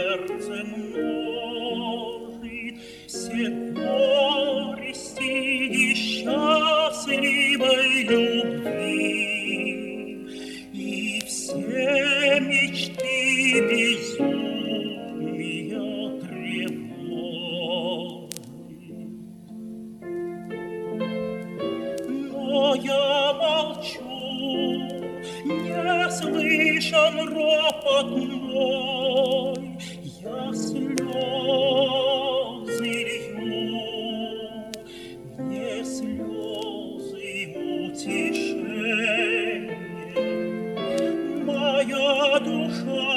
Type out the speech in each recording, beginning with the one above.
сердце множит все горести несчастливой любви и все мечты безумия тревожит. Но я молчу, не слышен ропот мой, я слезы лью, не слезы утешения. Моя душа,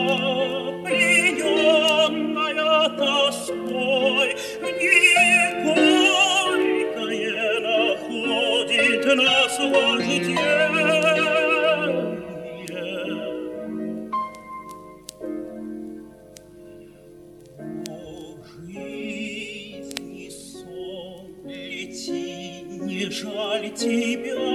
плененная тоской, не горькое находит наслаждение. О, жизни сон, лети, не жаль тебя.